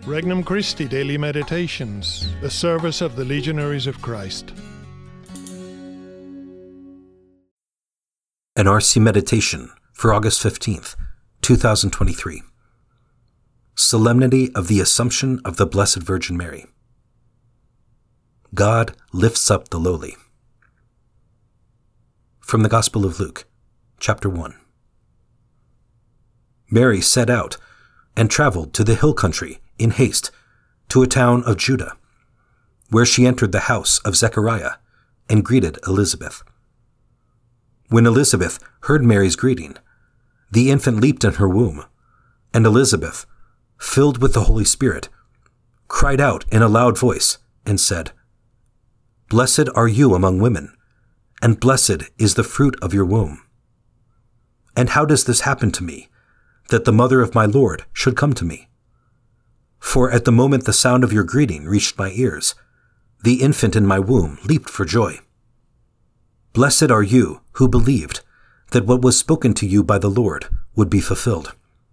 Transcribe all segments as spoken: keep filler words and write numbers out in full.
Regnum Christi Daily Meditations, the service of the Legionaries of Christ. An R C Meditation for August fifteenth, two thousand twenty-three. Solemnity of the Assumption of the Blessed Virgin Mary. God lifts up the lowly. From the Gospel of Luke, chapter one. Mary set out and traveled to the hill country in haste to a town of Judah, where she entered the house of Zechariah and greeted Elizabeth. When Elizabeth heard Mary's greeting, the infant leaped in her womb, and Elizabeth, filled with the Holy Spirit, cried out in a loud voice and said, "Blessed are you among women, and blessed is the fruit of your womb. And how does this happen to me, that the mother of my Lord should come to me? For at the moment the sound of your greeting reached my ears, the infant in my womb leaped for joy. Blessed are you who believed that what was spoken to you by the Lord would be fulfilled."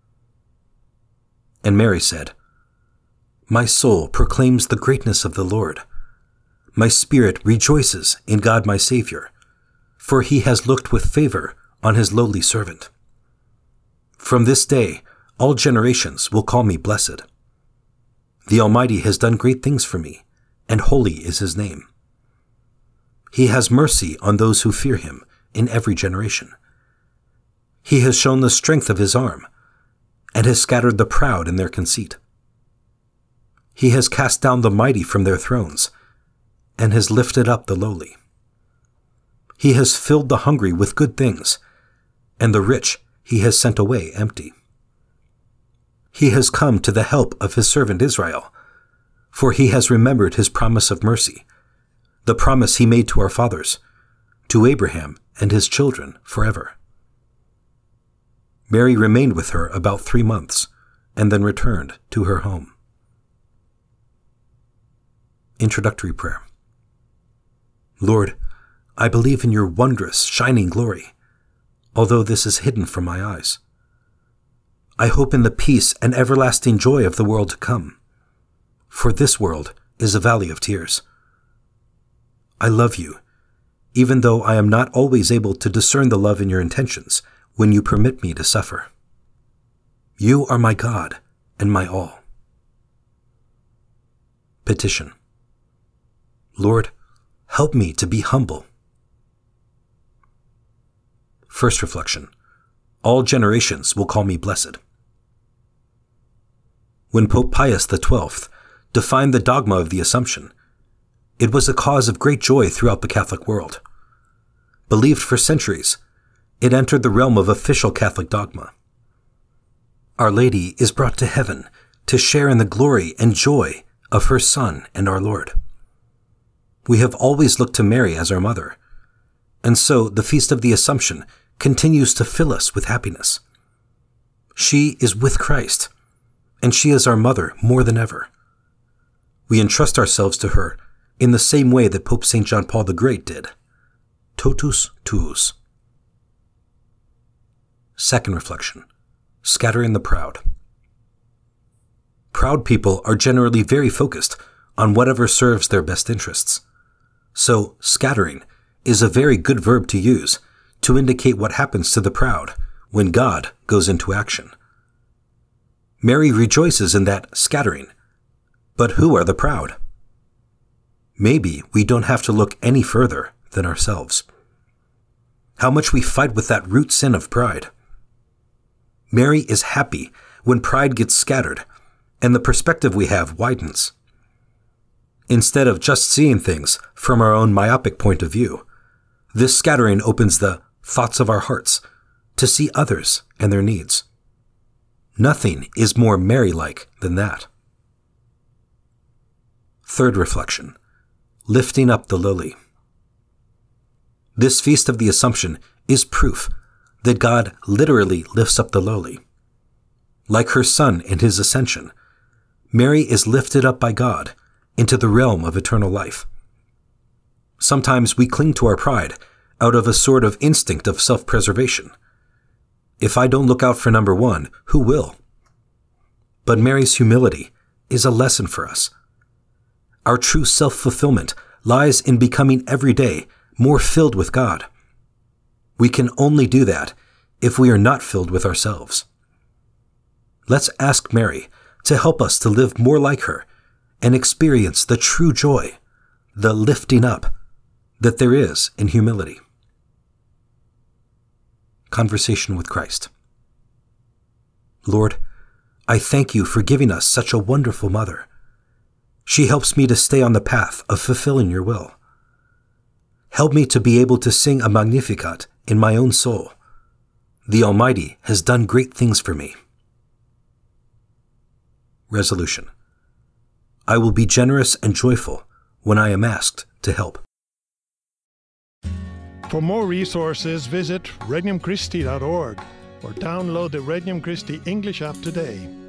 And Mary said, "My soul proclaims the greatness of the Lord. My spirit rejoices in God my Savior, for he has looked with favor on his lowly servant. From this day all generations will call me blessed. The Almighty has done great things for me, and holy is his name. He has mercy on those who fear him in every generation. He has shown the strength of his arm, and has scattered the proud in their conceit. He has cast down the mighty from their thrones, and has lifted up the lowly. He has filled the hungry with good things, and the rich he has sent away empty. He has come to the help of his servant Israel, for he has remembered his promise of mercy, the promise he made to our fathers, to Abraham and his children forever." Mary remained with her about three months, and then returned to her home. Introductory Prayer. Lord, I believe in your wondrous, shining glory, although this is hidden from my eyes. I hope in the peace and everlasting joy of the world to come, for this world is a valley of tears. I love you, even though I am not always able to discern the love in your intentions when you permit me to suffer. You are my God and my all. Petition. Lord, help me to be humble. First reflection. All generations will call me blessed. When Pope Pius the twelfth defined the dogma of the Assumption, it was a cause of great joy throughout the Catholic world. Believed for centuries, it entered the realm of official Catholic dogma. Our Lady is brought to heaven to share in the glory and joy of her Son and our Lord. We have always looked to Mary as our mother, and so the Feast of the Assumption continues to fill us with happiness. She is with Christ, and she is our mother more than ever. We entrust ourselves to her in the same way that Pope Saint John Paul the Great did. Totus tuus. Second reflection. Scattering the proud. Proud people are generally very focused on whatever serves their best interests. So, scattering is a very good verb to use to indicate what happens to the proud when God goes into action. Mary rejoices in that scattering, but who are the proud? Maybe we don't have to look any further than ourselves. How much we fight with that root sin of pride. Mary is happy when pride gets scattered and the perspective we have widens. Instead of just seeing things from our own myopic point of view, this scattering opens the thoughts of our hearts to see others and their needs. Nothing is more Mary-like than that. Third reflection. Lifting up the lowly. This Feast of the Assumption is proof that God literally lifts up the lowly. Like her Son in his ascension, Mary is lifted up by God into the realm of eternal life. Sometimes we cling to our pride out of a sort of instinct of self-preservation. If I don't look out for number one, who will? But Mary's humility is a lesson for us. Our true self-fulfillment lies in becoming every day more filled with God. We can only do that if we are not filled with ourselves. Let's ask Mary to help us to live more like her and experience the true joy, the lifting up that there is in humility. Conversation with Christ. Lord, I thank you for giving us such a wonderful mother. She helps me to stay on the path of fulfilling your will. Help me to be able to sing a Magnificat in my own soul. The Almighty has done great things for me. Resolution. I will be generous and joyful when I am asked to help. For more resources, visit regnum christi dot org or download the Regnum Christi English app today.